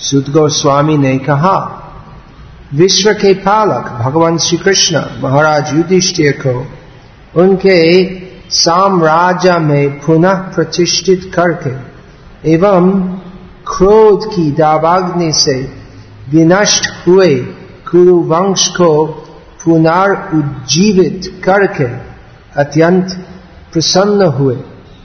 सुत गोस्वामी ने कहा, विश्व के पालक भगवान श्री कृष्ण महाराज युधिष्ठिर को उनके साम्राज्य में पुनः प्रतिष्ठित करके एवं क्रोध की दावाग्नि से विनष्ट हुए कुरु वंश को पुनर्जीवित करके अत्यंत प्रसन्न हुए।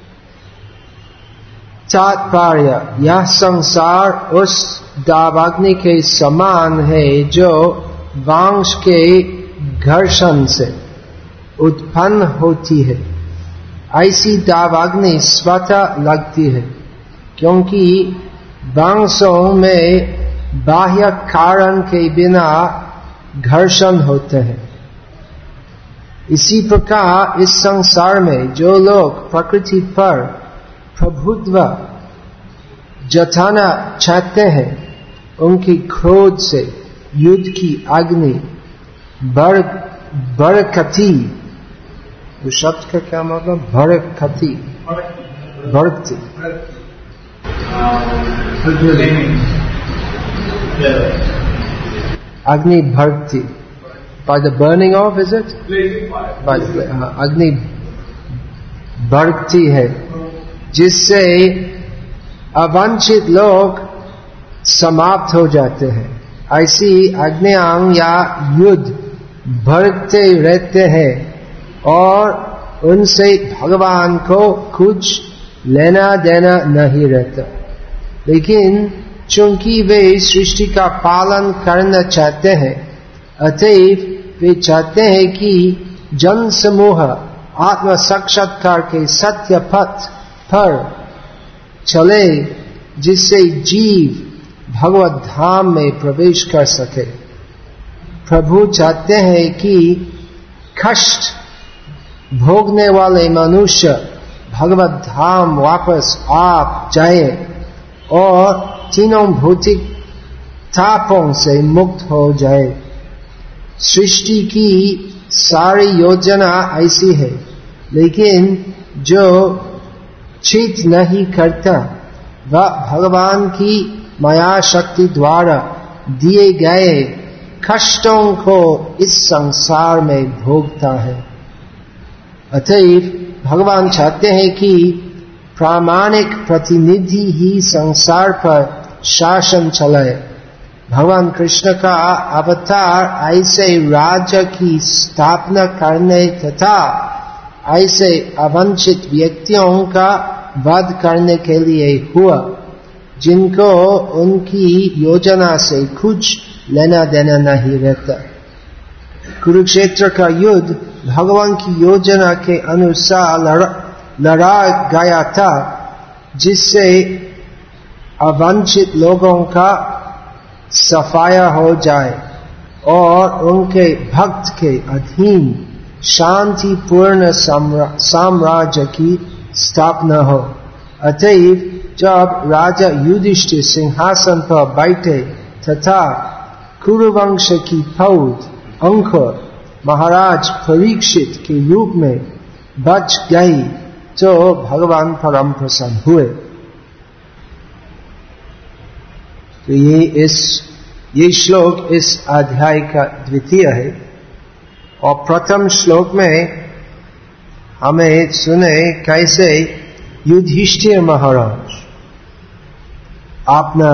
तात्पर्य, यह संसार उस दावाग्नि के समान है जो वंश के घर्षण से उत्पन्न होती है। ऐसी दावाग्नि स्वतः लगती है क्योंकि वंशों में बाह्य कारण के बिना घर्षण होते हैं। इसी प्रकार इस संसार में जो लोग प्रकृति पर प्रभुत्व जताना चाहते हैं, उनकी क्रोध से युद्ध की अग्नि बरकती, उस शब्द का क्या मतलब? बरकती, भड़कती, अग्नि भड़कती, by the burning of, is it? By the अग्नि भड़कती है, जिससे अवांछित लोग समाप्त हो जाते हैं। ऐसी अग्नियां या युद्ध भड़कते रहते हैं और उनसे भगवान को कुछ लेना देना नहीं रहता। लेकिन चूंकि वे सृष्टि का पालन करना चाहते हैं, अतएव वे चाहते हैं कि जन समूह आत्म साक्षात्कार के सत्य पथ पर चले, जिससे जीव भगवत धाम में प्रवेश कर सके। प्रभु चाहते हैं कि कष्ट भोगने वाले मनुष्य भगवत धाम वापस आ जाए और तीनों भौतिक तापों से मुक्त हो जाए। सृष्टि की सारी योजना ऐसी है, लेकिन जो चित नहीं करता वह भगवान की माया शक्ति द्वारा दिए गए कष्टों को इस संसार में भोगता है। अतएव भगवान चाहते हैं कि प्रामाणिक प्रतिनिधि ही संसार पर शासन चलाए। भगवान कृष्ण का अवतार ऐसे राज्य की स्थापना करने तथा ऐसे अवंचित व्यक्तियों का वध करने के लिए हुआ जिनको उनकी योजना से कुछ लेना देना नहीं रहता। कुरुक्षेत्र का युद्ध भगवान की योजना के अनुसार लड़ा गया था, जिससे अवंचित लोगों का सफाया हो जाए और उनके भक्त के अधीन शांतिपूर्ण साम्राज्य की स्थापना हो। अतएव जब राजा युधिष्ठिर सिंहासन पर बैठे तथा कुरुवंश की फौज अंकुर महाराज परीक्षित के रूप में बच गई, तो भगवान परम प्रसन्न हुए। तो ये श्लोक इस अध्याय का द्वितीय है, और प्रथम श्लोक में हमें सुने कैसे युधिष्ठिर महाराज अपना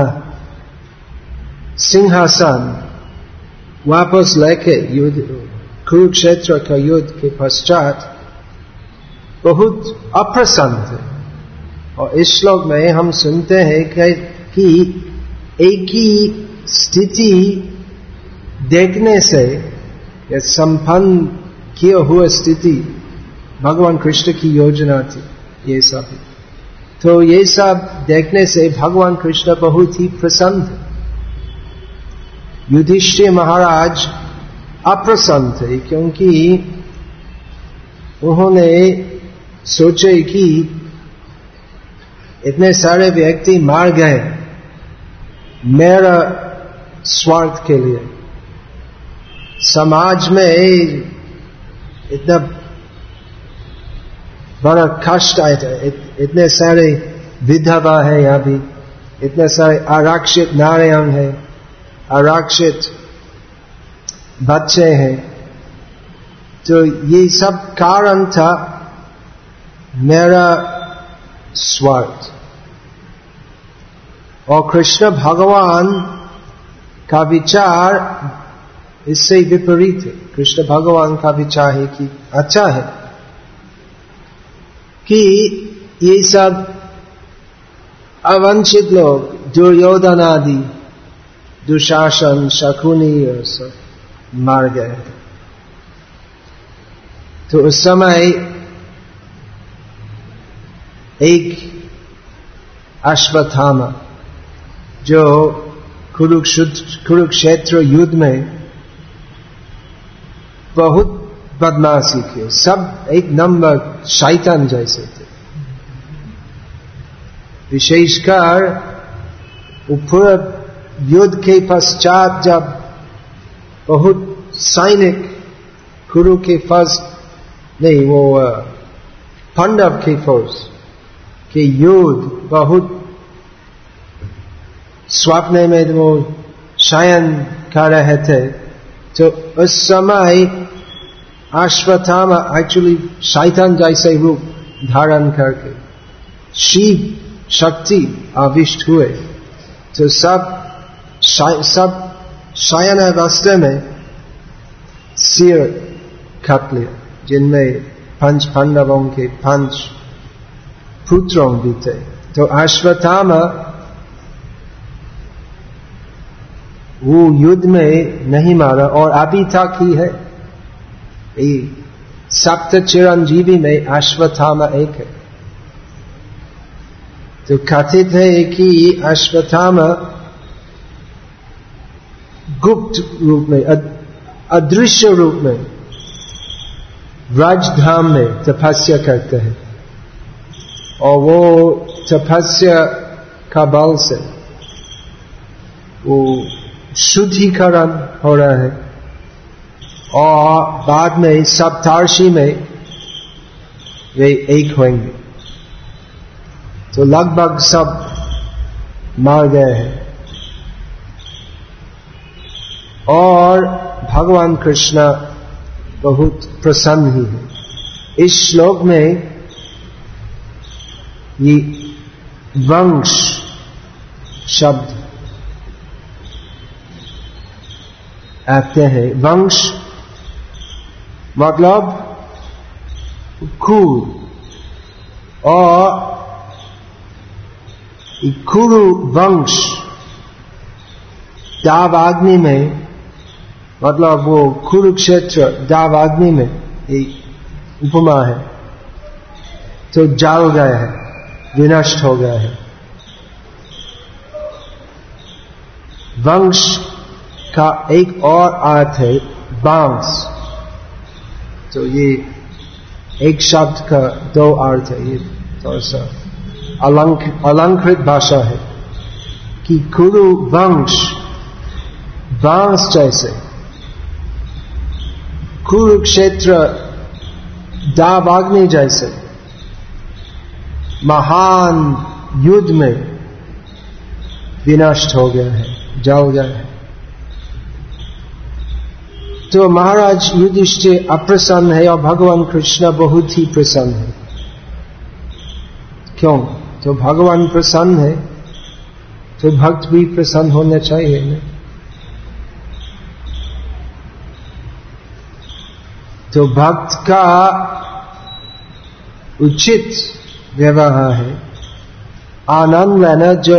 सिंहासन वापस लेके कुरुक्षेत्र का युद्ध के पश्चात बहुत अप्रसन्न थे। और इस श्लोक में हम सुनते हैं कि एक ही स्थिति देखने से, या संपन्न किया हुआ स्थिति भगवान कृष्ण की योजना थी। ये सब तो ये सब देखने से भगवान कृष्ण बहुत ही प्रसन्न थे। युधिष्ठिर महाराज अप्रसन्न थे क्योंकि उन्होंने सोचे कि इतने सारे व्यक्ति मार गए मेरा स्वार्थ के लिए, समाज में इतना बड़ा कष्ट आया था, इतने सारे विधवा है, यहाँ भी इतने सारे आरक्षित नारियां हैं, आरक्षित बच्चे हैं। तो ये सब कारण था मेरा स्वार्थ। और कृष्ण भगवान का विचार इससे विपरीत है। कृष्ण भगवान का विचार है कि अच्छा है कि ये सब अवंचित लोग, दुर्योधन आदि, दुशासन, शकुनी और सब मार गए। तो उस समय एक अश्वत्थामा जो कुरुक्षेत्र युद्ध में बहुत बदमाशी किए, सब एक नंबर शैतान जैसे थे। विशेषकर वो पूरा युद्ध के पश्चात जब बहुत सैनिक कुरु के पांडव के फौज के युद्ध बहुत स्वप्न में वो शयन कर रहे थे। तो उस समय अश्वत्थामा एक्चुअली शैतान जैसे रूप धारण करके शिव शक्ति आविष्ट हुए। तो सब शयन अवस्था में सिर काट लिया, जिनमें पंच पांडवों के 5 पुत्रों भी थे। तो अश्वत्थामा वो युद्ध में नहीं मारा और अभी तक ही है। सप्त चिरंजीवी में अश्वत्थामा एक है। तो कथित है कि अश्वत्थामा गुप्त रूप में, अदृश्य रूप में राजधाम में तपस्या करते हैं और वो तपस्या का बल से वो शुद्धिकरण हो रहा है और बाद में सप्तर्षि में वे एक होंगे। तो लगभग सब मार गए हैं और भगवान कृष्ण बहुत प्रसन्न ही है। इस श्लोक में ये वंश शब्द आते हैं। वंश मतलब कुल, और कुरु वंश दावाग्नि में, मतलब वो कुरुक्षेत्र दावाग्नि में एक उपमा है। तो जल गया है, विनष्ट हो गया है। वंश का एक और अर्थ है बांस। तो ये एक शब्द का 2 अर्थ है। ये थोड़ा सा अलंकृत भाषा है कि कुरु वंश बांस जैसे, कुरुक्षेत्र दावाग्नि जैसे महान युद्ध में विनष्ट हो गया है, जल गया है। तो महाराज युधिष्ठिर अप्रसन्न है और भगवान कृष्ण बहुत ही प्रसन्न है। क्यों? तो भगवान प्रसन्न है तो भक्त भी प्रसन्न होना चाहिए ना। तो भक्त का उचित व्यवहार है आनंद लेना, जो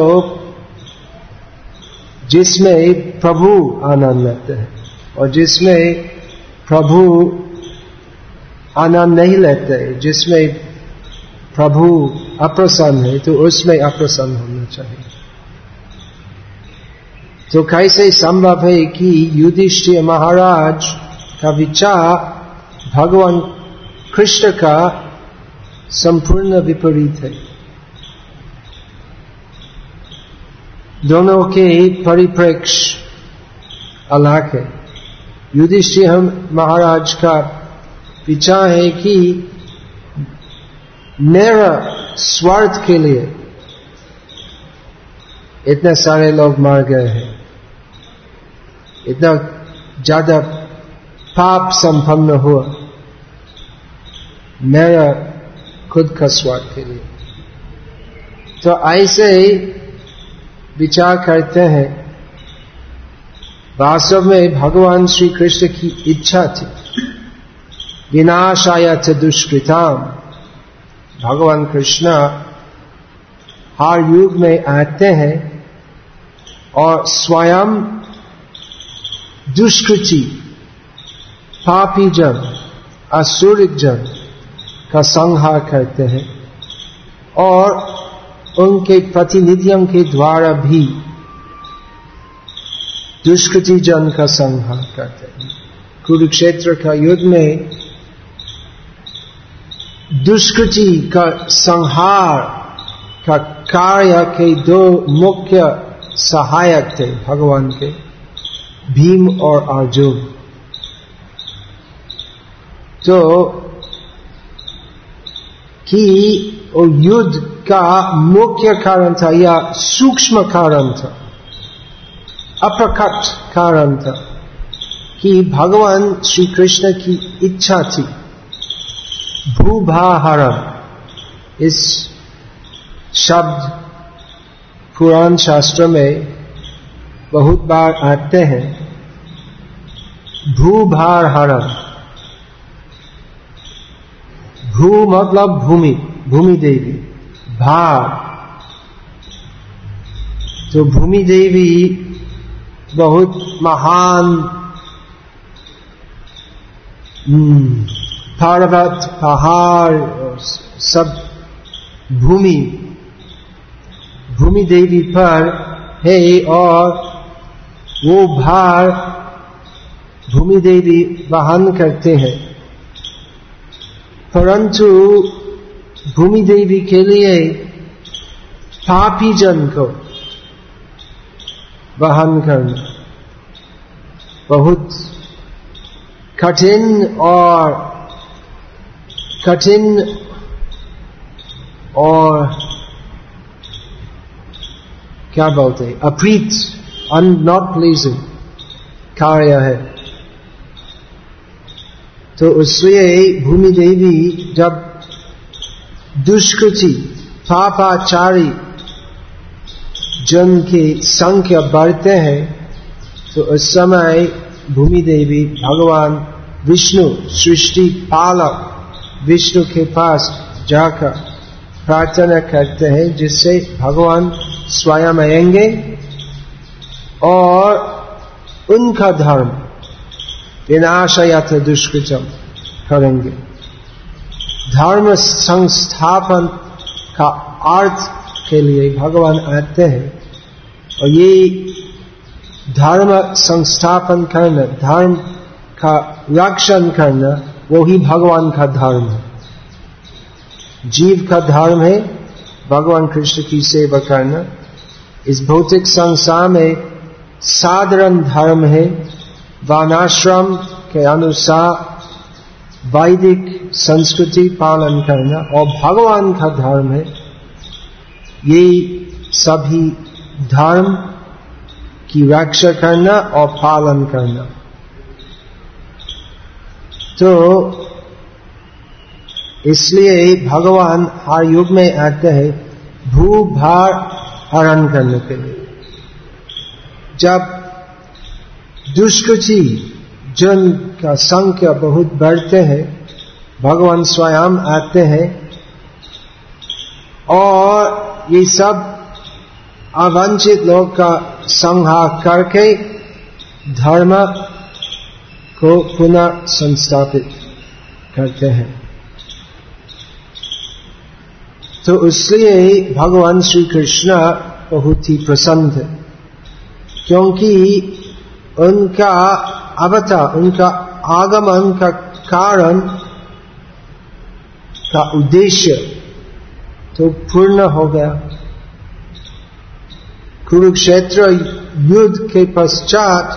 जिसमें प्रभु आनंद लेते हैं, और जिसमें प्रभु आनंद नहीं लेते, जिसमें प्रभु अप्रसन्न है, तो उसमें अप्रसन्न होना चाहिए। तो कैसे संभव है कि युधिष्ठिर महाराज का विचार भगवान कृष्ण का संपूर्ण विपरीत है? दोनों के परिप्रेक्ष्य अलग है। युधिष्ठिर महाराज का विचार है कि मेरा स्वार्थ के लिए इतने सारे लोग मर गए हैं, इतना ज्यादा पाप संपन्न हुआ मेरा खुद का स्वार्थ के लिए। तो ऐसे ही विचार करते हैं, वास्तव में भगवान श्री कृष्ण की इच्छा थी विनाशाय च दुष्कृताम। भगवान कृष्ण हर युग में आते हैं और स्वयं दुष्कृति पापी जन असुरिक जन का संहार करते हैं और उनके प्रतिनिधियों के द्वारा भी दुष्कृति जन का संहार करते हैं। कुरुक्षेत्र का युद्ध में दुष्कृति का संहार का कार्य के दो मुख्य सहायक थे भगवान के, भीम और अर्जुन। तो कि वो युद्ध का मुख्य कारण था या सूक्ष्म कारण था, अप्रकट कारण था कि भगवान श्री कृष्ण की इच्छा थी भूभाहरण। इस शब्द पुराण शास्त्र में बहुत बार आते हैं। भूभार हरण, भू मतलब भूमि, भूमि देवी, भार तो भूमि देवी बहुत महान पर्वत पहाड़ सब भूमि देवी पर है और वो भार भूमि देवी वहन करते हैं। परंतु भूमि देवी के लिए पापी जन को वहन करना बहुत कठिन और क्या बोलते हैं, अप्रीत, नॉट प्लीजिंग कार्य है। तो इसलिए भूमि देवी जब दुष्कृति पापाचारी जन की संख्या बढ़ते हैं तो उस समय भूमि देवी भगवान विष्णु सृष्टि पालक विष्णु के पास जाकर प्रार्थना करते हैं, जिससे भगवान स्वयं आएंगे और उनका धर्म विनाशयत दुष्कृतम करेंगे। धर्म संस्थापन का अर्थ के लिए भगवान आते हैं और ये धर्म संस्थापन करना, धर्म का रक्षण करना, वो ही भगवान का धर्म है। जीव का धर्म है भगवान कृष्ण की सेवा करना। इस भौतिक संसार में साधारण धर्म है वर्णाश्रम के अनुसार वैदिक संस्कृति पालन करना, और भगवान का धर्म है ये सभी धर्म की रक्षा करना और पालन करना। तो इसलिए भगवान हर युग में आते हैं भूभार हरण करने के लिए। जब दुष्कृति जन का संख्या बहुत बढ़ते हैं, भगवान स्वयं आते हैं और ये सब अवंचित लोग का संहार करके धर्म को पुनः संस्थापित करते हैं। तो इसलिए भगवान श्री कृष्ण बहुत ही प्रसन्न थे, क्योंकि उनका अवतार, उनका आगमन का कारण का उद्देश्य तो पूर्ण हो गया। कुरुक्षेत्र युद्ध के पश्चात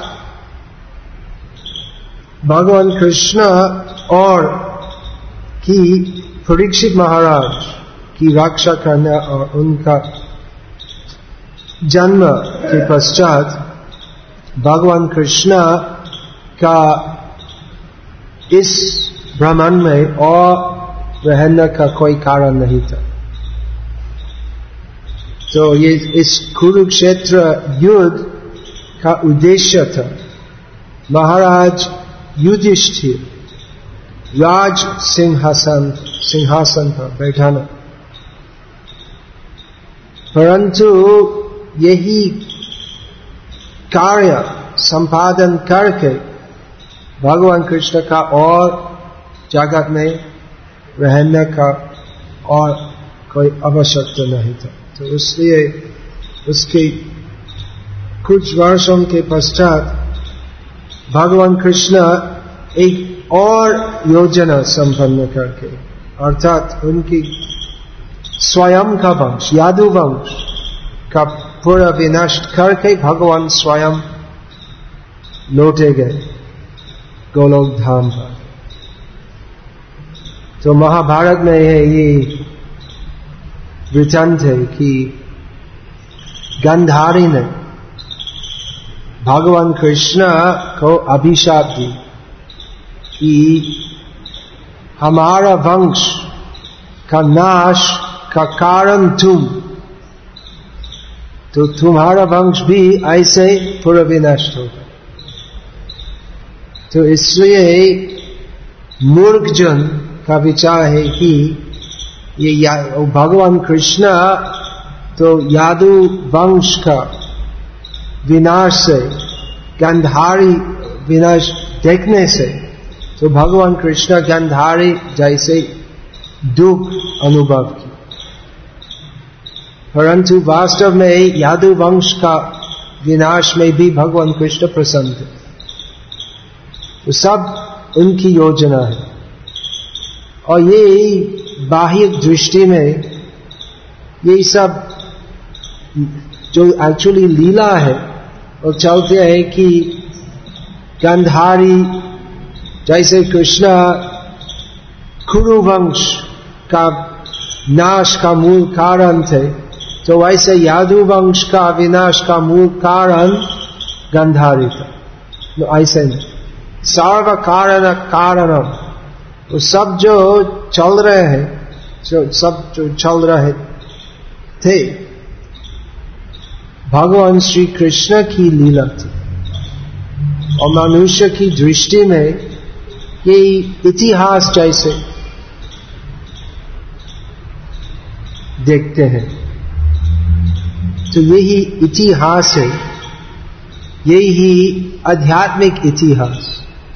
भगवान कृष्ण और की परीक्षित महाराज की रक्षा करना और उनका जन्म के पश्चात भगवान कृष्ण का इस ब्रह्मांड में और रहने का कोई कारण नहीं था। तो ये इस कुरुक्षेत्र युद्ध का उद्देश्य था महाराज युधिष्ठिर राज सिंहासन पर बैठाना, परंतु यही कार्य संपादन करके भगवान कृष्ण का और जगत में रहने का और कोई आवश्यकता नहीं था। तो इसलिए उसके कुछ वर्षों के पश्चात भगवान कृष्ण एक और योजना संपन्न करके, अर्थात उनकी स्वयं का वंश यादु वंश का पूरा विनाश करके भगवान स्वयं लौटे गए गोलोक धाम पर। तो महाभारत में ये वृत्तांत है कि गांधारी ने भगवान कृष्ण को अभिशाप दी कि हमारा वंश का नाश का कारण तुम, तो तुम्हारा वंश भी ऐसे पूरा विनाश होगा। तो इसलिए मूर्ख जन का विचार है कि ये भगवान कृष्ण तो यादु वंश का विनाश से, गांधारी विनाश देखने से, तो भगवान कृष्ण गांधारी जैसे दुख अनुभव की, परंतु वास्तव में यादु वंश का विनाश में भी भगवान कृष्ण प्रसन्न थे। तो सब उनकी योजना है, और ये बाह्य दृष्टि में ये सब जो एक्चुअली लीला है वो चलते हैं कि गांधारी जैसे कृष्ण कुरु वंश का नाश का मूल कारण थे, तो वैसे यादु वंश का विनाश का मूल कारण गांधारी था। तो ऐसे नहीं, सर्व कारण कारणम, तो सब जो चल रहे हैं, सब जो चल रहे थे भगवान श्री कृष्ण की लीला थी। और मनुष्य की दृष्टि में ये इतिहास जैसे देखते हैं, तो यही इतिहास है, यही आध्यात्मिक इतिहास।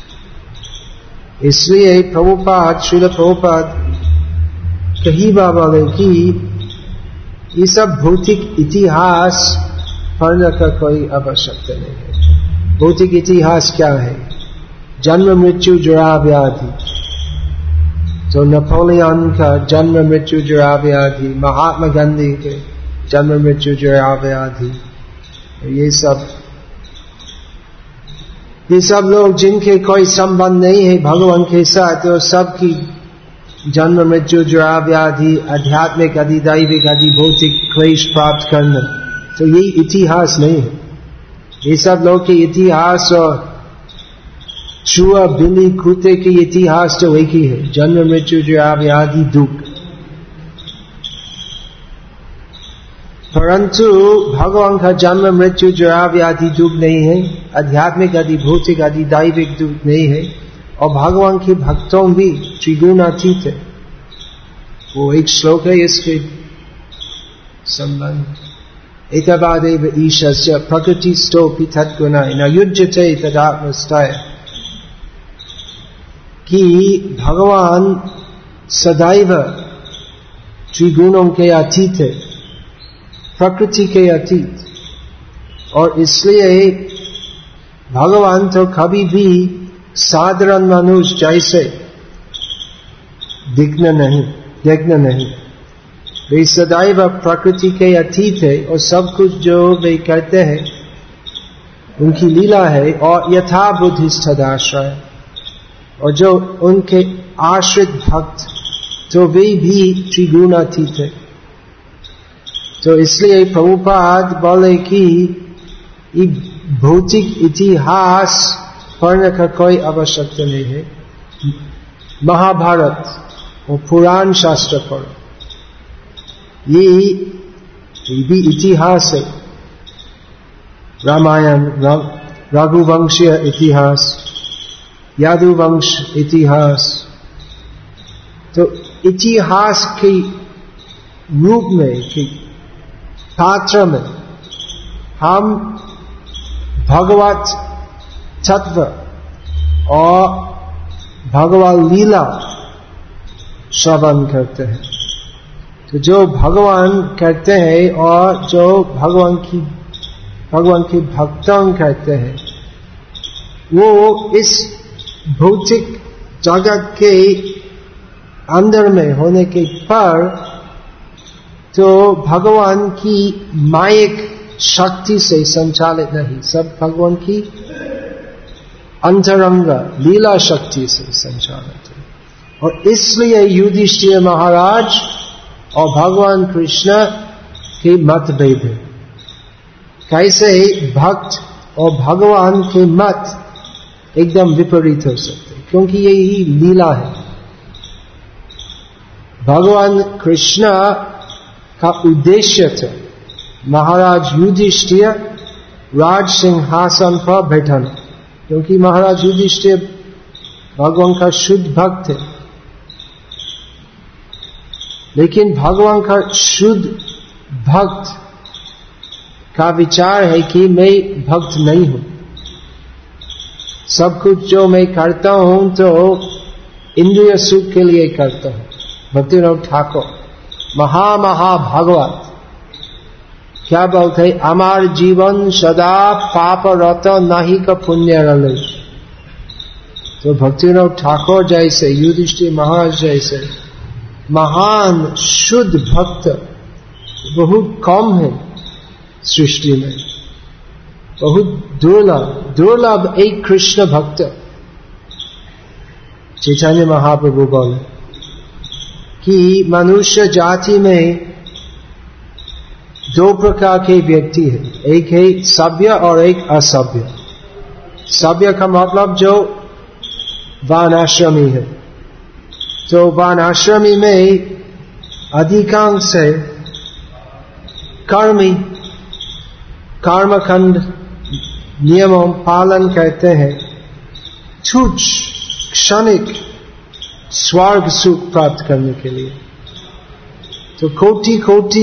इसलिए प्रभुपाद श्रील प्रभुपाद कहीं बाबा बोले कि ये सब भौतिक इतिहास पढ़ने का कोई आवश्यकता नहीं है। भौतिक इतिहास क्या है? जन्म मृत्यु जरा व्याधि। तो नेपोलियन का जन्म मृत्यु जरा व्याधि, महात्मा गांधी के जन्म मृत्यु जरा व्याधि, ये सब लोग जिनके कोई संबंध नहीं है भगवान के साथ, तो सबकी जन्म मृत्यु जरा व्याधि, आध्यात्मिक आदि दैविक आदि भौतिक क्लेश प्राप्त करना, तो ये इतिहास नहीं है। ये सब लोग के इतिहास और चूहा बिल्ली कुत्ते के इतिहास तो एक ही है, जन्म मृत्यु जरा व्याधि दुख। परंतु भगवान का जन्म मृत्यु जरा व्याधि दुख नहीं है, आध्यात्मिक आदि भौतिक आदि दैविक दुख नहीं है, और भगवान के भक्तों भी त्रिगुणातीत है। वो एक श्लोक है इसके संबंध, एतवादेव ईशस्य प्रकृतिस्थोऽपि तद्गुणैः न युज्यते तदात्मस्थः, कि भगवान सदैव त्रिगुणों के अतीत है, प्रकृति के अतीत, और इसलिए भगवान तो कभी भी साधारण मनुष्य जैसे देखना नहीं, वे सदैव प्रकृति के अतीत है, और सब कुछ जो वे करते हैं उनकी लीला है, और यथा बुद्धिस्तदाश्रय, और जो उनके आश्रित भक्त तो वे भी त्रिगुणातीत है। तो इसलिए प्रभुपाद बोले कि भौतिक इतिहास पढ़ने का कोई आवश्यकता नहीं है, महाभारत और पुराण शास्त्र पढ़ो, ये भी इतिहास है। रामायण, रघुवंशीय इतिहास, यादुवंश इतिहास। तो इतिहास के रूप में, के पात्र में हम भगवत तत्व और भगवत लीला श्रवण करते हैं। तो जो भगवान कहते हैं और जो भगवान की भक्तों कहते हैं, वो इस भौतिक जगत के अंदर में होने के पर तो भगवान की मायिक शक्ति से संचालित नहीं, सब भगवान की अंतरंग लीला शक्ति से संचालित है। और इसलिए युधिष्ठिर महाराज और भगवान कृष्ण के मतभेद है। कैसे भक्त और भगवान के मत एकदम विपरीत हो सकते, क्योंकि यही लीला है। भगवान कृष्ण का उद्देश्य था महाराज युधिष्ठिर राज सिंहासन पर बैठना, क्योंकि महाराज युधिष्ठिर भगवान का शुद्ध भक्त है। लेकिन भगवान का शुद्ध भक्त का विचार है कि मैं भक्त नहीं हूं, सब कुछ जो मैं करता हूं तो इंद्रिय सुख के लिए करता हूं। भक्तिविनोद ठाकुर महाभागवत क्या बोलते, अमार जीवन सदा पाप रत नहीं का पुण्य रले। तो भक्तिविनोद ठाकुर जैसे, युधिष्ठिर महाराज जैसे महान शुद्ध भक्त बहुत कम है सृष्टि में, बहुत दुर्लभ एक कृष्ण भक्त। चैतन्य महाप्रभु बोले कि मनुष्य जाति में दो प्रकार के व्यक्ति है, एक है सभ्य और एक असभ्य। सभ्य का मतलब जो वानाश्रमी है। तो वानाश्रमी में अधिकांश है कर्मी, कर्मखंड नियमों पालन करते हैं, तुच्छ क्षणिक स्वर्ग सुख प्राप्त करने के लिए। तो कोटि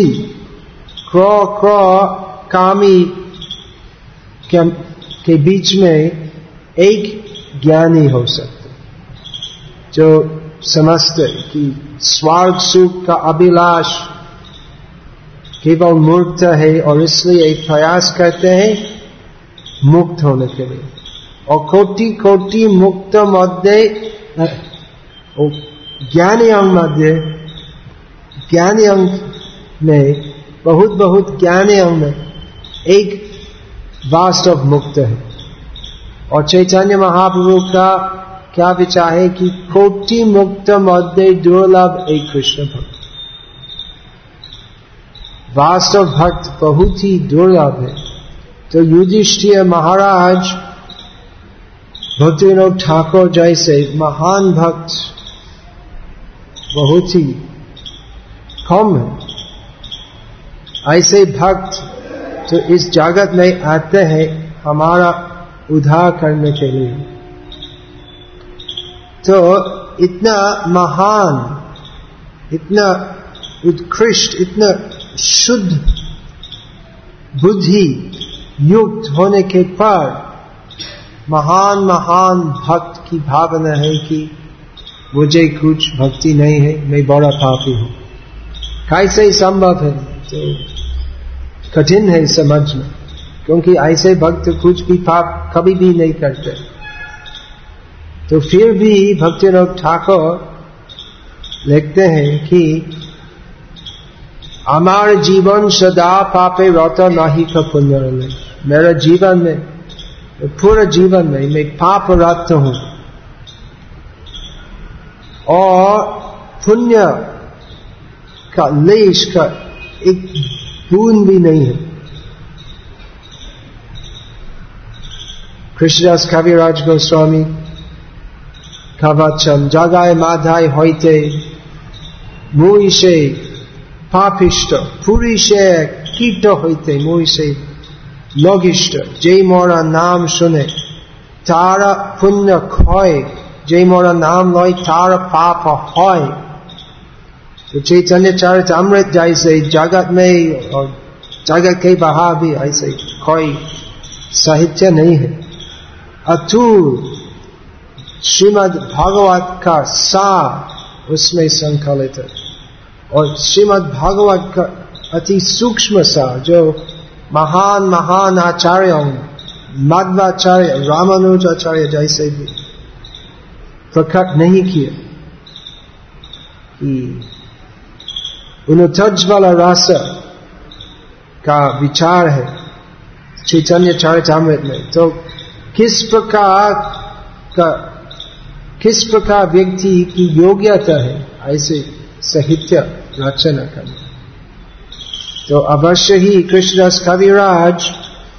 कामी के बीच में एक ज्ञानी हो सकते, जो समझते कि स्वर्ग सुख का अभिलाष केवल मूर्ख है और इसलिए प्रयास करते हैं मुक्त होने के लिए। और कोटि मुक्त मध्य ज्ञानी अंग में बहुत ज्ञानी अंग में एक वास्तव मुक्त है। और चैतन्य महाप्रभु का क्या विचार है कि कोटि मुक्त मध्य दुर्लभ एक कृष्ण भक्त। वास्तव भक्त बहुत ही दुर्लभ है। तो युधिष्ठिर महाराज भक्तिविनोद ठाकुर जैसे महान भक्त बहुत ही कम है। ऐसे भक्त तो इस जगत में आते हैं हमारा उद्धार करने के लिए। तो इतना महान, इतना उत्कृष्ट, इतना शुद्ध बुद्धि युक्त होने के पर महान भक्त की भावना है कि मुझे कुछ भक्ति नहीं है, मैं बड़ा पापी हूं। कैसे संभव है? तो कठिन है समझना, क्योंकि ऐसे भक्त कुछ भी पाप कभी भी नहीं करते। तो फिर भी भक्तिविनोद ठाकुर लिखते हैं कि हमारे जीवन सदा पापे रत नहीं का पुण्य रले। मेरा जीवन में, पूरा जीवन में मैं पाप रत हूं और पुण्य का लेश का एक बूंद भी नहीं है। कृष्णदास कविराज गोस्वामी का वचन, जगाए माधाय होते मुई से पापिष्ट, पुरुषे कीट होते मुई से लघिष्ठ, जे मोरा नाम सुने तारा पुण्य खोय, जे मोरा नाम लय तारा पाप होय। तो चैतन्य चरितामृत जैसे जगत में और जगत के बाहर भी ऐसे कोई साहित्य नहीं है। अतुल श्रीमद् भागवत का सार उसमें संकलित है, और श्रीमद् भागवत का अति सूक्ष्म सार जो महान महान आचार्यों, मध्वाचार्य, रामानुजाचार्य जैसे भी प्रकट नहीं किया, कि उन्नतज्वल रस का विचार है चैतन्य चरितामृत में। तो किस प्रकार व्यक्ति की योग्यता है ऐसे साहित्य रचना करना। तो अवश्य ही कृष्णदास कविराज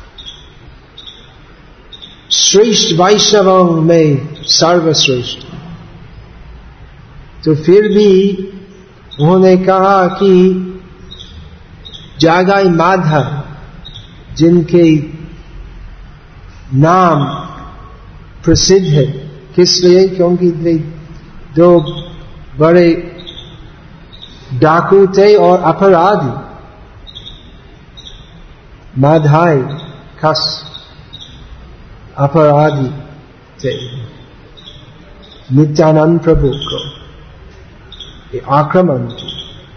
श्रेष्ठ वैष्णवों में सर्वश्रेष्ठ। तो फिर भी उन्होंने कहा कि जगाए माधव, जिनके नाम प्रसिद्ध है, किस लिए? क्योंकि वे दो बड़े डाकू थे और अपराधी, माधाय खस अपराधी थे, नित्यानंद प्रभु को आक्रमण की।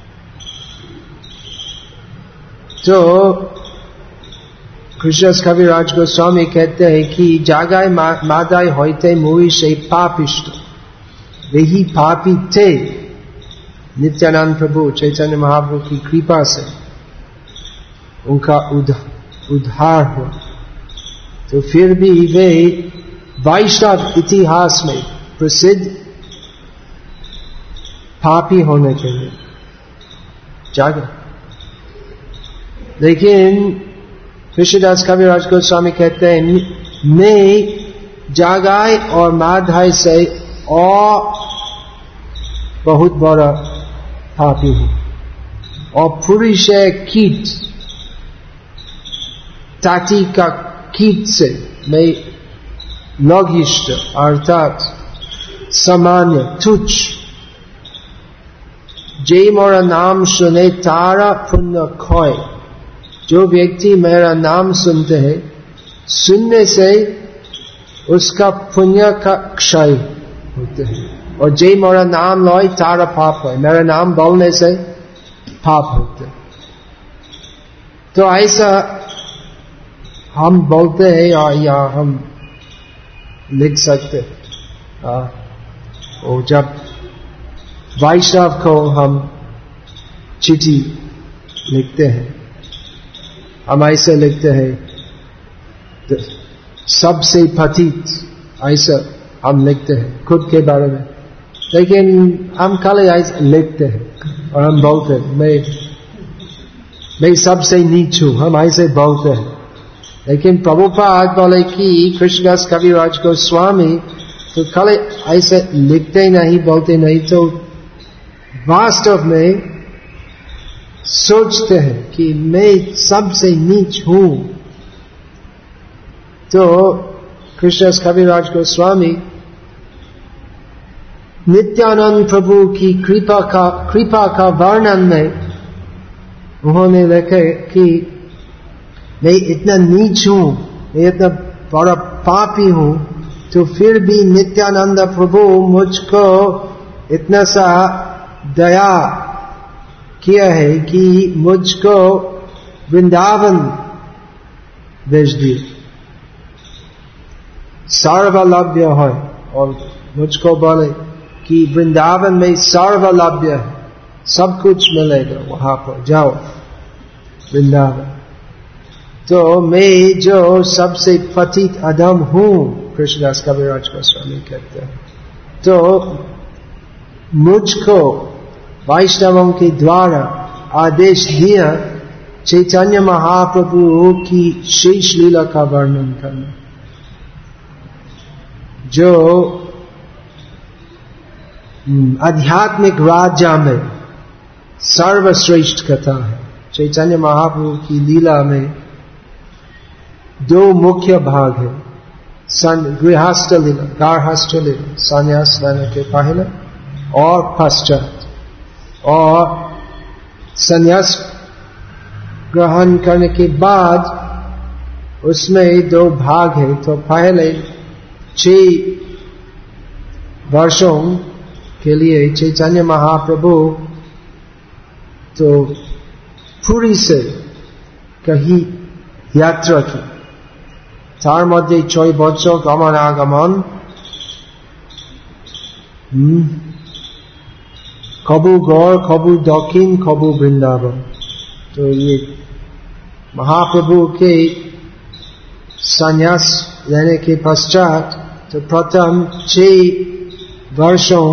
तो कृष्णदास कविराज गोस्वामी कहते हैं कि जगाए माधाय होते मुई से पापिष्ट, वही पापी थे। नित्यानंद प्रभु चैतन्य महाप्रभु की कृपा से उनका उद्धार हुआ। तो फिर भी वे वैष्णव इतिहास में प्रसिद्ध पापी होने के लिए जागा। लेकिन कृष्णदास कविराज गोस्वामी कहते हैं मैं जगाए और माधाय से और बहुत बड़ा पापी हूं, और पुरुष कीट, ताती का कीट से मैं लघिष्ठ अर्थात सामान्य तुच्छ। जे मोरा नाम सुने तारा पुण्य खोय, जो व्यक्ति मेरा नाम सुनते हैं, सुनने से उसका पुण्य का क्षय होते हैं, और जे मोरा नाम लय तारा पाप है, मेरा नाम बोलने से पाप होते। तो ऐसा हम बोलते हैं या हम लिख सकते। और जब वैष्णव को हम चिट्ठी लिखते हैं, हम ऐसे लिखते हैं सबसे पतित, ऐसा हम लिखते हैं खुद के बारे में। लेकिन हम खाली ऐसे लिखते हैं और हम बोलते हैं मैं सबसे नीच हूं, हम ऐसे बोलते हैं। लेकिन प्रभुपाद बोले कि कृष्णदास कविराज गोस्वामी तो खाली ऐसे लिखते नहीं, बोलते नहीं, तो वास्तव में सोचते हैं कि मैं सबसे नीच हूं। तो कृष्णदास कविराज गोस्वामी नित्यानंद प्रभु की कृपा का वर्णन में उन्होंने लिखा कि मैं इतना नीच हूं, मैं इतना बड़ा पापी हूं, तो फिर भी नित्यानंद प्रभु मुझको इतना सा दया किया है कि मुझको वृंदावन भेज दिए, सर्वलभ्य है, और मुझको बोले कि वृंदावन में सर्वलभ्य है, सब कुछ मिलेगा, वहां पर जाओ वृंदावन। तो मैं जो सबसे पतित अधम हूं, कृष्णदास कविराज गोस्वामी कहते हैं, तो मुझको वैष्णवों के द्वारा आदेश दिया चैतन्य महाप्रभु की शेष लीला का वर्णन करना, जो आध्यात्मिक राज्य में सर्वश्रेष्ठ कथा है। चैतन्य महाप्रभु की लीला में दो मुख्य भाग है, गृहस्थ लीला, गार्हस्थ लीला, संन्यास लेने के पहले और पश्चात, और संन्यास ग्रहण करने के बाद उसमें दो भाग है। तो पहले 6 वर्षों के लिए चैतन्य महाप्रभु तो पुरी से कहीं यात्रा की, तार मध्य 6 बच्चों गमन आगमन, कबू गौर, कबू दक्षिण, कबू वृंदावन। तो ये महाप्रभु के संन्यास लेने के पश्चात तो प्रथम 6 वर्षों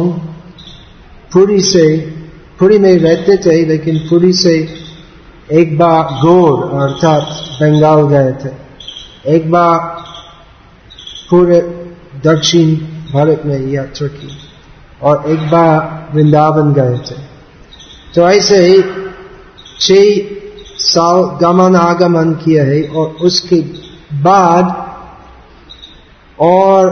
पुरी में रहते थे, लेकिन पुरी से एक बार गौर अर्थात बंगाल गए थे, एक बार पूरे दक्षिण भारत में यात्रा की, और एक बार वृंदावन गए थे। तो ऐसे 6 साल गमन आगमन किया है, और उसके बाद और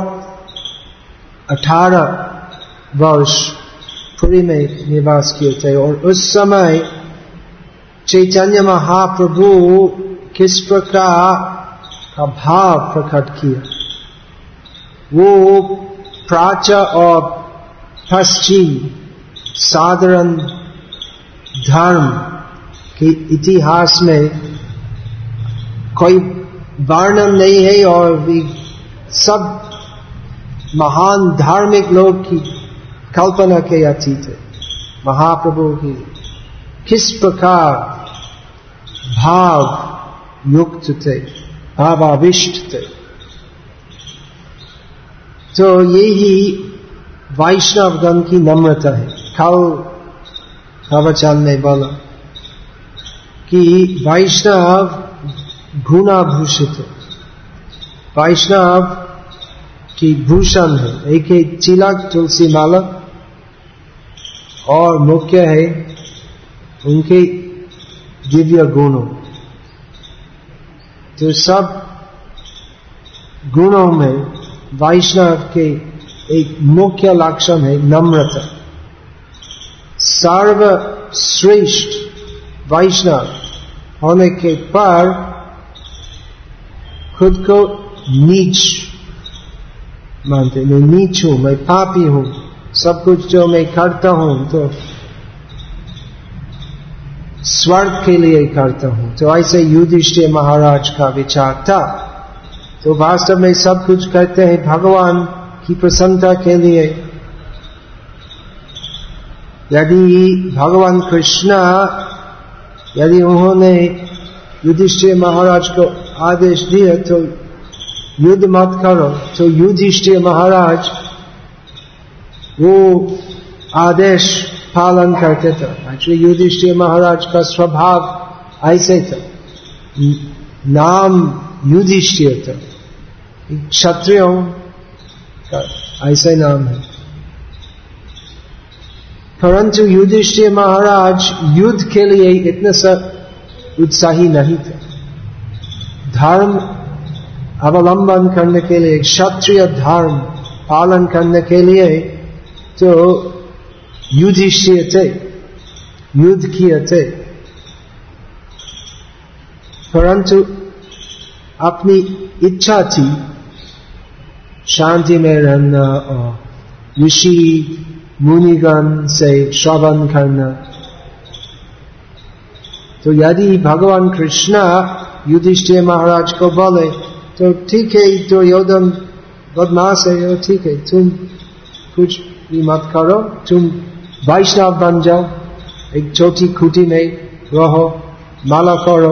18 वर्ष पुरी में निवास किए थे। और उस समय चैतन्य महाप्रभु किस प्रकार का भाव प्रकट किया, वो प्राच्य और पश्चिम साधारण धर्म के इतिहास में कोई वर्णन नहीं है, और भी सब महान धार्मिक लोग की कल्पना के अतीत है। महाप्रभु की किस प्रकार भाव युक्त थे, भावाविष्ट थे। तो यही वैष्णवगण की नम्रता है। कल प्रवचन में बोला कि वैष्णव गुणाभूषित है, वैष्णव की भूषण है, एक है तिलक तुलसी माला, और मुख्य है उनके दिव्य गुणों। तो सब गुणों में वैष्णव के एक मुख्य लक्षण है नम्रता। सर्वश्रेष्ठ वैष्णव होने के पर खुद को नीच मानते, मैं नीच हूं, मैं पापी हूं, सब कुछ जो मैं करता हूं तो स्वर्ग के लिए करता हूं। तो ऐसे युधिष्ठिर महाराज का विचार था। तो वास्तव में सब कुछ करते हैं भगवान की प्रसन्नता के लिए। यदि भगवान कृष्ण यदि उन्होंने युधिष्ठिर महाराज को आदेश दिया तो युद्ध मत करो, तो युधिष्ठिर महाराज वो आदेश पालन करते थे। एक्चुअली युधिष्ठिर महाराज का स्वभाव ऐसे था, नाम युधिष्ठिर था, क्षत्रियों का ऐसा नाम है। परंतु युधिष्ठिर महाराज युद्ध के लिए इतने उत्साही नहीं थे। धर्म अवलंबन करने के लिए, क्षत्रिय धर्म पालन करने के लिए तो युधिष्ठिर थे, युद्ध किए थे। परंतु अपनी इच्छा थी शांति में रहना और ऋषि मुनिगण से श्रवण करना। तो यदि भगवान कृष्ण युधिष्ठिर महाराज को बोले तो ठीक है, तो योधन बदमाश है, ठीक है, तुम कुछ भी मत करो, तुम वैष्णव बन जाओ, एक छोटी खूटी में रहो, माला करो,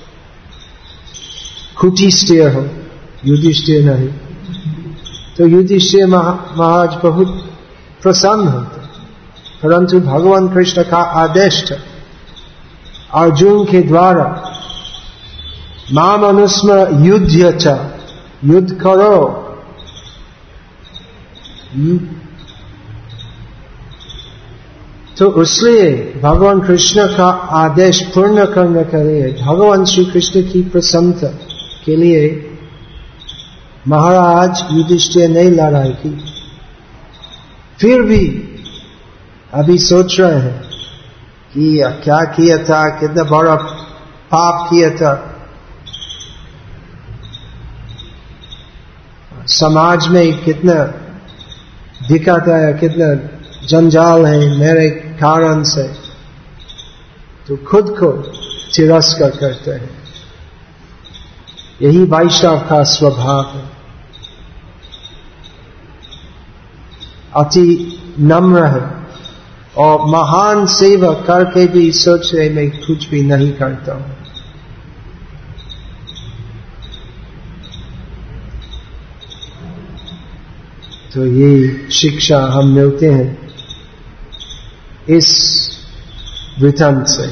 खूटी स्थिर हो, युधिष्ठिर नहीं। तो युधिष्ठिर महाराज बहुत प्रसन्न होते। परंतु भगवान कृष्ण का आदेश था अर्जुन के द्वारा माम अनुस्मर युद्ध च, युद्ध करो। तो इसलिए भगवान कृष्ण का आदेश पूर्ण करने के लिए, भगवान श्री कृष्ण की प्रसन्नता के लिए महाराज युधिष्ठिर ने लड़ाई की। फिर भी अभी सोच रहे हैं कि क्या किया था, कितना बड़ा पाप किया था, समाज में कितना दिखाता है, कितना जंजाल है मेरे कारण से, तो खुद को तिरस्कार करते हैं। यही वैष्णव का स्वभाव है, अति नम्र है और महान सेवा करके भी सोच रहे मैं कुछ भी नहीं करता हूं। तो ये शिक्षा हम मिलते हैं इस वृत्तांत से।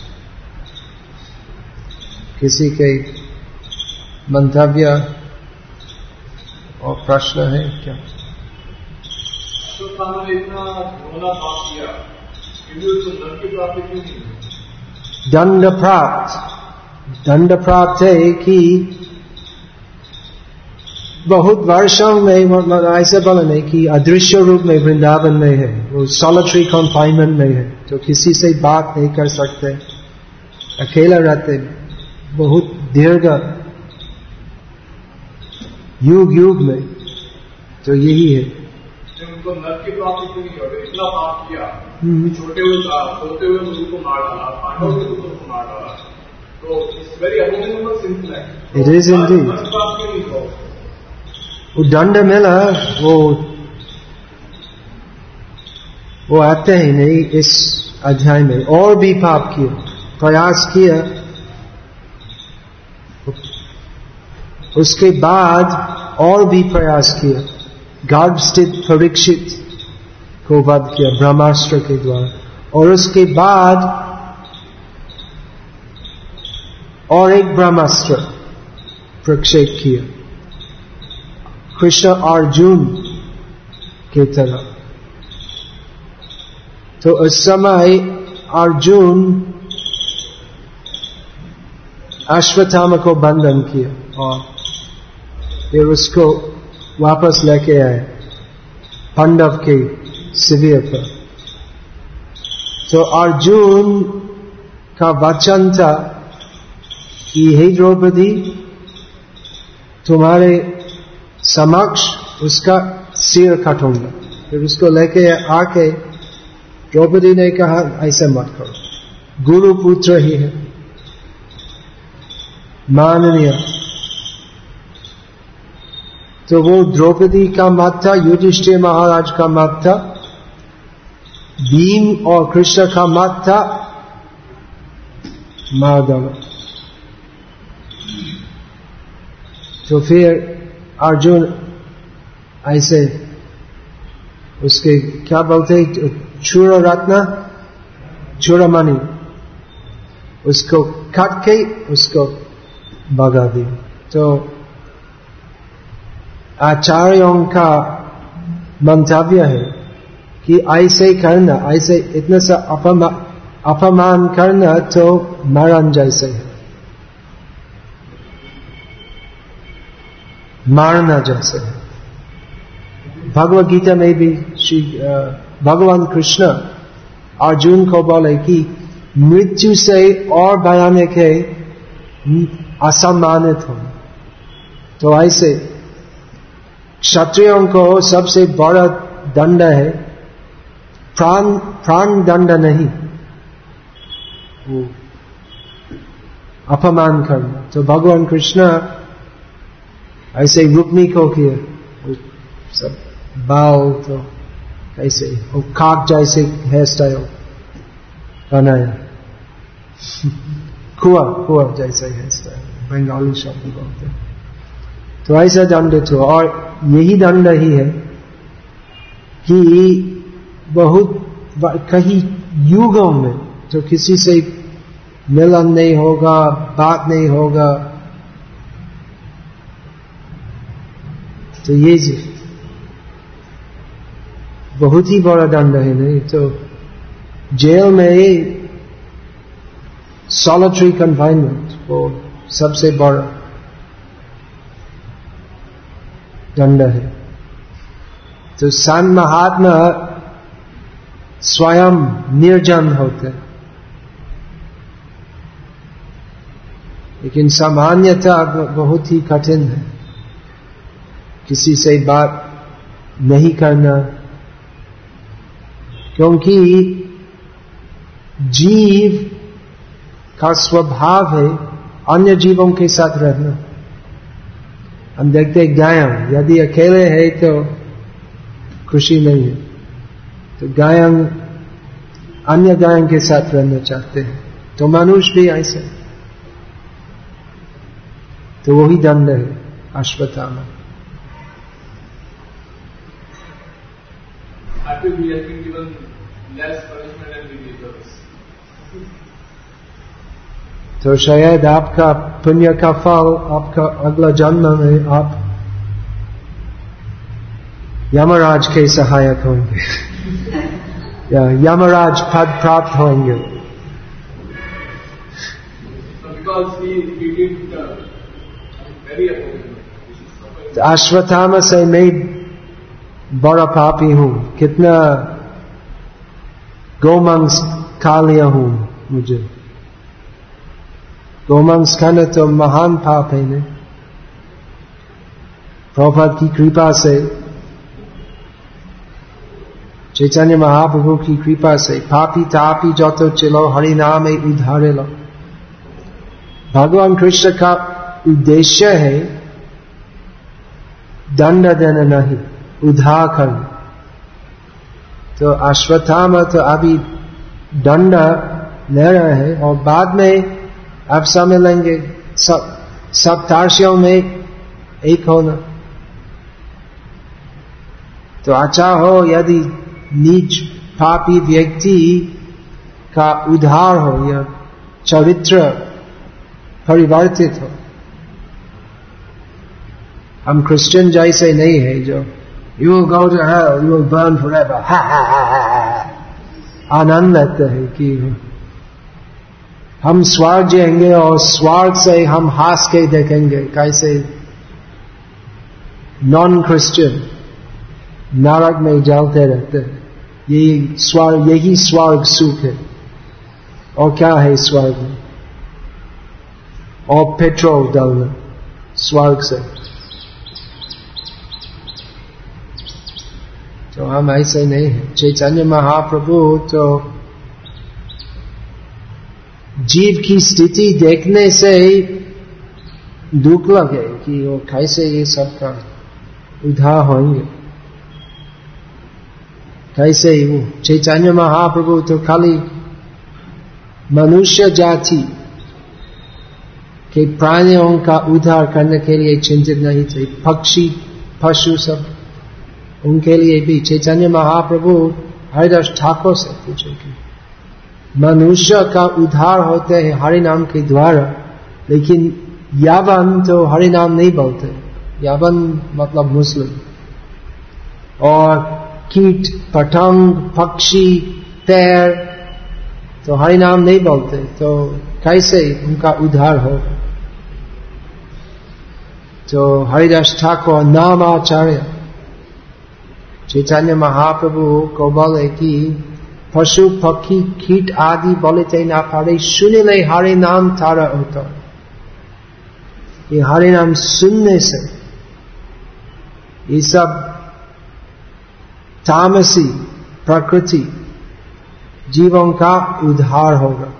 किसी के मंतव्य और प्रश्न है क्या? तो इतना रोना पाप किया, दंड की प्राप्ति क्यों नहीं? दंड प्राप्त है कि बहुत वर्षों में ऐसे बोला नहीं कि अदृश्य रूप में वृंदावन में है, वो सॉलिटरी कन्फाइनमेंट में है, तो किसी से बात नहीं कर सकते, अकेला रहते बहुत दीर्घ युग में। तो यही है। उनको नरक की प्राप्ति क्यों नहीं होती? इतना पाप किया, छोटे हुए सोते हुए गुरु को मार डाला, पांडव के गुरु को मार डाला, तो इट्स वेरी अबोमिनेबल सिंपल है। It is indeed. वो दंड मिला, वो आते ही नहीं इस अध्याय में। और भी पाप किया, प्रयास किया, उसके बाद और भी प्रयास किया, गर्भ स्थित परीक्षित को वध किया ब्रह्मास्त्र के द्वारा, और उसके बाद और एक ब्रह्मास्त्र प्रक्षेप किया कृष्ण अर्जुन के तरह। तो उस समय अर्जुन अश्वत्थामा को बंधन किया और फिर उसको वापस लेके आए पांडव के शिविर पर। तो अर्जुन का वचन था कि हे द्रौपदी, तुम्हारे समक्ष उसका सिर काटूंगा। फिर उसको लेके आके द्रौपदी ने कहा ऐसे मत करो, गुरु पुत्र ही है, माननीय। तो वो द्रौपदी का मत था, युधिष्ठिर महाराज का मत था, भीम और कृष्ण का मत था मार डालो। तो फिर अर्जुन ऐसे उसके क्या बोलते चूर रत्न चूड़मणि, उसको काट के उसको भगा दी। तो आचार्यों का मंतव्य है कि ऐसे करना, ऐसे इतना सा अपमान करना तो मरण जैसे है, मारना जैसे है। भगवद गीता में भी श्री भगवान कृष्ण अर्जुन को बोले कि मृत्यु से और भयानक है असम्मानित हो। तो ऐसे क्षत्रियों को सबसे बड़ा दंड है प्राण दंड नहीं, वो अपमान करना। तो भगवान कृष्ण ऐसे रुक्मी को किया, सब बाल तो कैसे वो काक जैसे हेयर स्टाइल बनाया, कुआ जैसे हेयर स्टाइल, बंगाली शब्द बोलते हैं। तो ऐसा दंड तो, और यही दंड ही है कि बहुत कहीं युगों में तो किसी से मिलन नहीं होगा, बात नहीं होगा, तो ये बहुत ही बड़ा दंड है। नहीं तो जेल में सॉलिटरी कन्फाइनमेंट वो सबसे बड़ा दंड है। तो संत महात्मा स्वयं निर्जन होते, लेकिन सामान्यतः बहुत ही कठिन है किसी से बात नहीं करना, क्योंकि जीव का स्वभाव है अन्य जीवों के साथ रहना। हम देखते गायन, यदि अकेले है तो खुशी नहीं है, तो गायन अन्य गायन के साथ रहना चाहते हैं। तो मनुष्य भी ऐसे, तो वही दंड है अश्वत्थामा। तो शायद आपका पुण्य का फल, आपका अगला जन्म में आप यमराज के सहायक होंगे या यमराज पद प्राप्त होंगे। तो अश्वत्थामा से मैं बड़ा पापी हूं, कितना गोमांस खा लिया हूं, मुझे गोमांस खाना तो महान पाप है। नहीं प्रभुपाद की कृपा से, चैतन्य महाप्रभु की कृपा से पापी तापी जो तो चलो हरि नाम उद्धारे लो। भगवान कृष्ण का उद्देश्य है दंड देना नहीं, उद्धार करना। तो अश्वत्थामा तो अभी दंड ले रहे हैं और बाद में आप समय लेंगे सब तार्शियों में एक होना। तो अच्छा हो यदि नीच पापी व्यक्ति का उद्धार हो या चरित्र परिवर्तित हो। हम क्रिश्चियन जैसे नहीं है जो you will go to hell, you will burn forever, ha ha ha ha, आनंद लेते हैं कि हम स्वर्ग जाएंगे और स्वर्ग से हम हंस के देखेंगे कैसे नॉन क्रिश्चियन नरक में जलते रहते हैं। यही स्वर्ग सुख है। और क्या है स्वर्ग में? और पेट्रोल डालना स्वर्ग से। तो हम ऐसे नहीं है। चैतन्य महाप्रभु तो जीव की स्थिति देखने से दुख लगे कि वो कैसे ये सब का उद्धार होंगे, कैसे वो चैतन्य महाप्रभु तो खाली मनुष्य जाति के प्राणियों का उद्धार करने के लिए चिंतित नहीं थे। पक्षी पशु सब उनके लिए भी चैतन्य महाप्रभु हरिदास ठाकुर से पूछे कि मनुष्य का उद्धार होते हैं हरि नाम के द्वारा, लेकिन यावन तो हरि नाम नहीं बोलते। यावन मतलब मुस्लिम। और कीट पतंग पक्षी पैर तो हरि नाम नहीं बोलते, तो कैसे उनका उद्धार हो? तो हरिदास ठाकुर नाम आचार्य चैतन्य महाप्रभु को बोले कि पशु पक्षी कीट आदि बोलते ना पारे, सुनिले हरि नाम तारा होता। ये हरि नाम सुनने से ये सब तामसी प्रकृति जीवों का उद्धार होगा।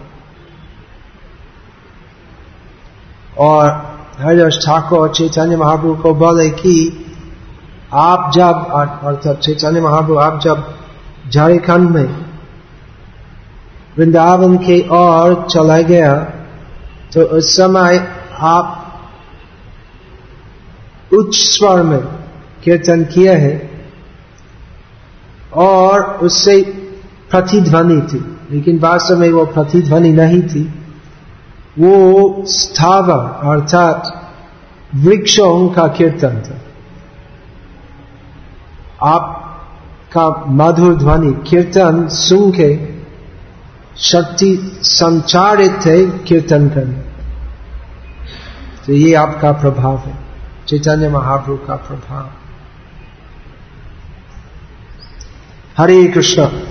और हरिदास ठाकुर चैतन्य महाप्रभु को बोले कि आप जब, अर्थात चैतन्य महाप्रभु आप जब झारखंड में वृंदावन के ओर चला गया तो उस समय आप उच्च स्वर में कीर्तन किया है और उससे प्रतिध्वनि थी, लेकिन वास्तव में वो प्रतिध्वनि नहीं थी, वो स्थावर अर्थात वृक्षों का कीर्तन था। आपका मधुर ध्वनि कीर्तन सुन के शक्ति संचारित है कीर्तन करने। तो ये आपका प्रभाव है, चैतन्य महाप्रभु का प्रभाव। हरे कृष्ण।